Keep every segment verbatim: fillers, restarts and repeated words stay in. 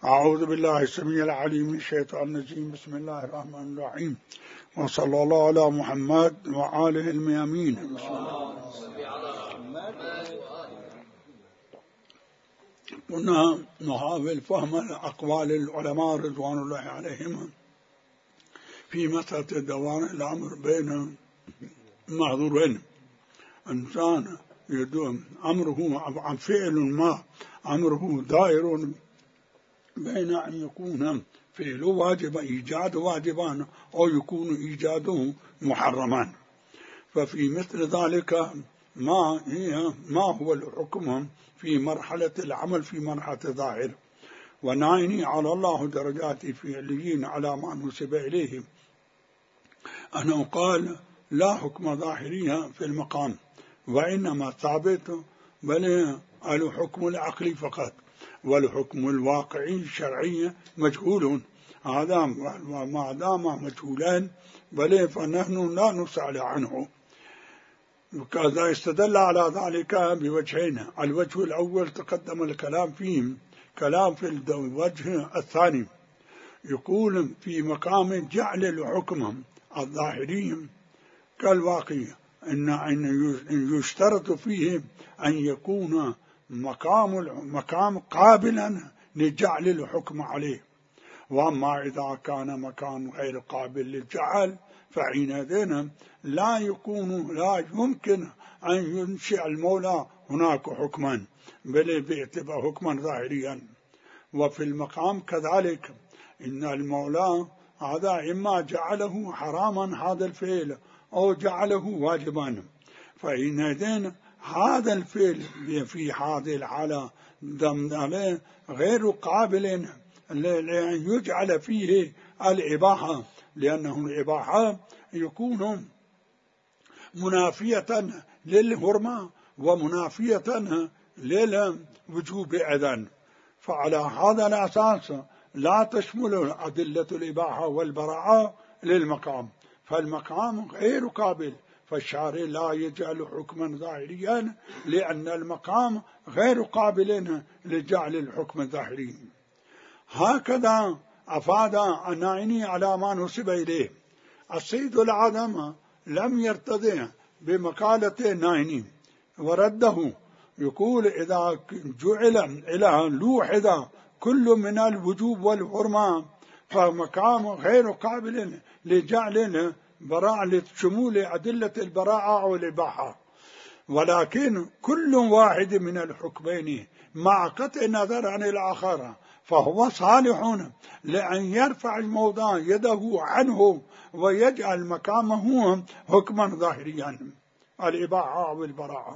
أعوذ بالله السميع العليم من الشيطان الرجيم. بسم الله الرحمن الرحيم، وصلى الله على محمد وآله الميامين. كنا نحاول فهم أقوال العلماء رضوان الله عليهم في مسألة دوام الأمر بين معذورين. إنسان يدوم أمره عن فعل ما أمره دائر بين أن يكون فعله واجب إيجاد واجبان أو يكون إيجاده محرمان. ففي مثل ذلك ما هي ما هو الحكم في مرحلة العمل في مرحلة ظاهر، ونعني على الله درجات فعليين على ما نسب إليه أنه قال لا حكم ظاهرية في المقام، وإنما ثابت بل الحكم العقلي فقط، والحكم الواقعي الشرعي مجهول. هذا ما دام مجهولان بل فنحن لا نسأل عنه. وكذا استدل على ذلك بوجهين. الوجه الأول تقدم الكلام فيه، كلام في الوجه الثاني يقول في مقام جعل الحكم الظاهري كالواقع إن يشترط فيه أن يكون مقام المقام قابلا لجعل الحكم عليه، وأما إذا كان مكان غير قابل للجعل فحينئذ لا يكون لا يمكن أن ينشئ المولى هناك حكما بل باعتبار حكما ظاهريا. وفي المقام كذلك إن المولى هذا إما جعله حراما هذا الفعل أو جعله واجبا، فحينئذ هذا الفعل في هذه الحالة عليه غير قابل لأن يجعل فيه الإباحة، لأنه الإباحة يكون منافية للحرمة ومنافية للوجوب أيضا. فعلى هذا الأساس لا تشمل أدلة الإباحة والبراءة للمقام، فالمقام غير قابل، فالشارع لا يجعل حكما ظاهريا لأن المقام غير قابل لجعل الحكم الظاهري. هكذا أفاد النائني على ما نسب إليه. السيد العظم لم يرتضي بمقالة النائني ورده، يقول إذا جعل إلى لوحظ كل من الوجوب والحرمة فمقام غير قابل لجعل براءة لشمول أدلة البراءة والإباحة، ولكن كل واحد من الحكمين مع قطع النظر عن الآخر فهو صالح لأن يرفع الموضع يده عنه ويجعل مقامه حكما ظاهريا الإباحة والبراءة.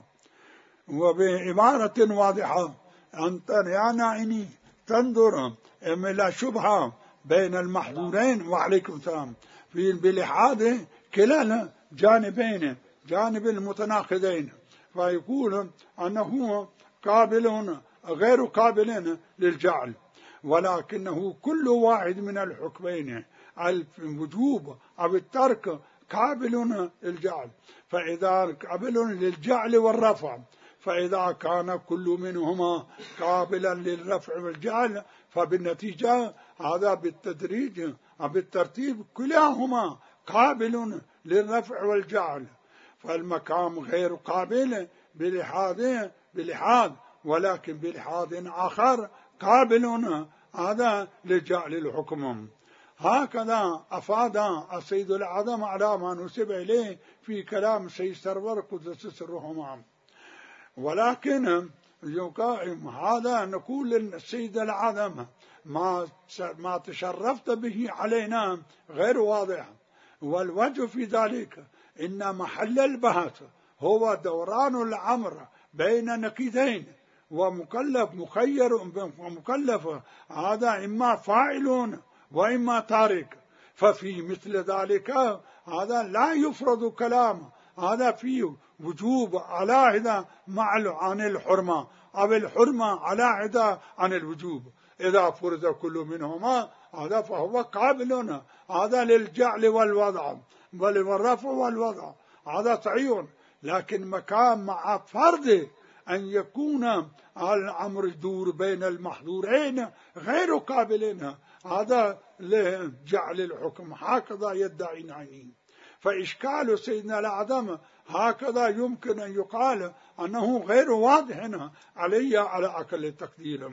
وبعبارة واضحة أنت يا نائني تنظر إلى شبهة بين المحظورين وعليكم السلام في بلحاظ كلا الجانبين جانب المتناقضين، فيقول أنه قابل غير قابل للجعل، ولكنه كل واحد من الحكمين الوجوب أو الترك قابل للجعل. فإذا قابل للجعل والرفع، فإذا كان كل منهما قابلا للرفع والجعل فبالنتيجة هذا بالتدريج أو بالترتيب كلاهما قابل للرفع والجعل، فالمقام غير قابل بلحاظ بلحاظ ولكن بلحاظ آخر قابل هذا لجعل الحكم. هكذا أفاد السيد العظم على ما نسب إليه في كلام سيد سرور قدس سرهما. ولكن هذا نقول للسيد العظم ما ما تشرفت به علينا غير واضح، والوجه في ذلك إن محل البحث هو دوران الأمر بين نقيضين، ومكلف مخير ومكلف هذا إما فاعل وإما تارك. ففي مثل ذلك هذا لا يفرض كلام هذا فيه وجوب على هذا مع عن الحرمة أو الحرمة على هذا عن الوجوب. إذا فرض كل منهما هذا فهو قابل هذا للجعل والوضع والرفع والوضع، هذا صحيح. لكن مكان مع فرض أن يكون الأمر يدور بين المحظورين غير قابلين، هذا لجعل الحكم، هكذا يدعي نعيمي. فإشكال سيدنا الأعظم هكذا يمكن أن يقال أنه غير واضح علي على أقل التقدير.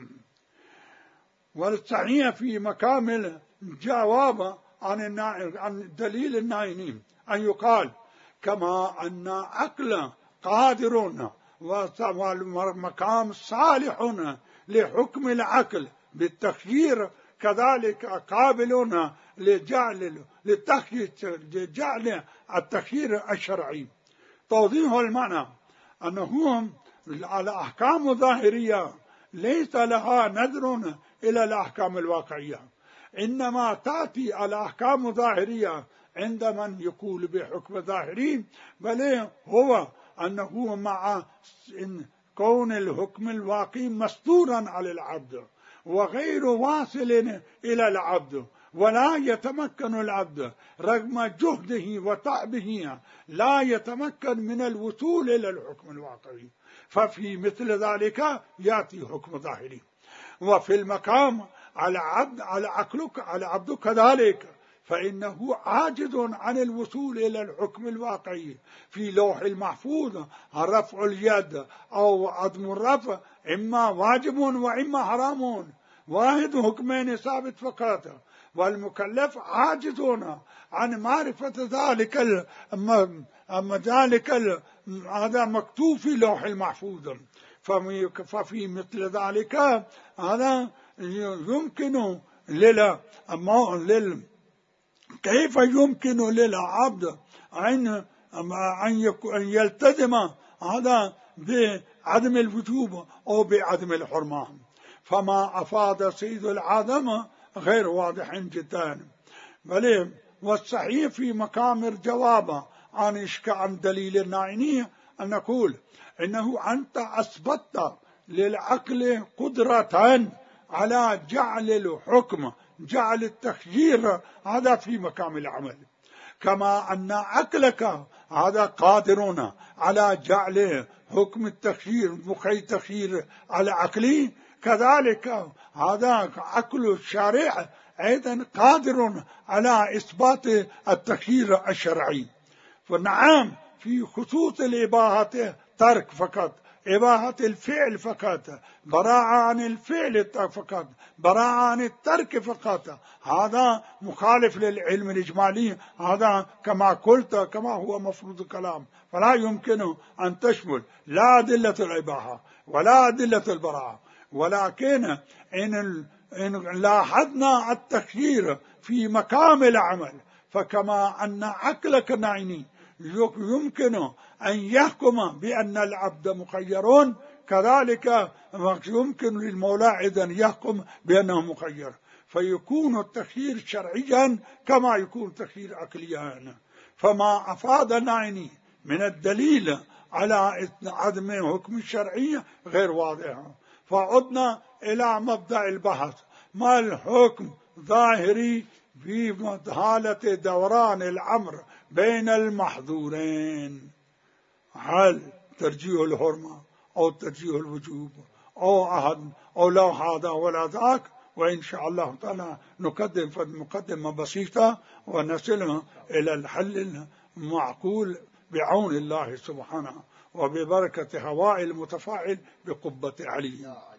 والصحيح في مكامل جواب عن عن دليل النعيمي أن يقال كما أن عقل قادرون والمقام صالح لحكم العقل بالتخيير، كذلك قابلون لجعل لجعل التخيير الشرعي. توضيح المعنى أنهم الأحكام الظاهرية ليس لها نظر إلى الأحكام الواقعية، إنما تأتي الأحكام الظاهرية عند من يقول بحكم ظاهري، بل هو أنه مع كون الحكم الواقعي مستورا على العبد وغير واصل إلى العبد، ولا يتمكن العبد رغم جهده وتعبه لا يتمكن من الوصول إلى الحكم الواقعي، ففي مثل ذلك يأتي حكم ظاهري. وفي المقام على عبد على عقلك على عبدك كذلك، فإنه عاجز عن الوصول إلى الحكم الواقعي. في لوح المحفوظ رفع اليد أو عدم الرفع إما واجب وإما حرام، واحد حكمين ثابت فقط، والمكلف عاجزون عن معرفة ذلك أما ذلك هذا مكتوب في لوح المحفوظ. ففي مثل ذلك هذا يمكن لل لل كيف يمكن للعبد أن أن يلتزم هذا بعدم الوجوب أو بعدم الحرمة؟ فما أفاد سيد العظم غير واضح جدا. بل والصحيح في مقام الجواب عن إشكال عن دليل النعيمي أن نقول إنه أنت أثبتت للعقل قدرة على جعل الحكم جعل التخيير هذا في مقام العمل، كما أن عقلك هذا قادرون على جعل حكم التخيير مخي تخيير على عقلي، كذلك هذا عقل الشارع أيضا قادر على إثبات التخيير الشرعي. فنعم في خصوص الإباحة ترك فقط، إباحة الفعل فقط، براءة عن الفعل فقط، براءة عن الترك فقط، هذا مخالف للعلم الإجمالي، هذا كما قلت كما هو مفروض الكلام، فلا يمكن أن تشمل لا أدلة الإباحة ولا أدلة البراءة. ولكن إن, إن لاحظنا التخيير في مقام العمل، فكما أن عقلك نعيني يمكن أن يحكم بأن العبد مخيرون، كذلك يمكن للمولى أيضا يحكم بأنه مخير، فيكون التخيير شرعيا كما يكون التخيير عقليا. فما أفاد النعيمي من الدليل على عدم حكم الشرعي غير واضح. فعدنا إلى مبدأ البحث، ما الحكم ظاهري في حالة دوران الأمر بين المحظورين؟ هل ترجيح الحرمة أو ترجيح الوجوب أو أحد أو لا هذا ولا ذاك؟ وإن شاء الله تعالى نقدم مقدمة بسيطة ونصل إلى الحل المعقول بعون الله سبحانه وببركة هواء المتفاعل بقبة علي.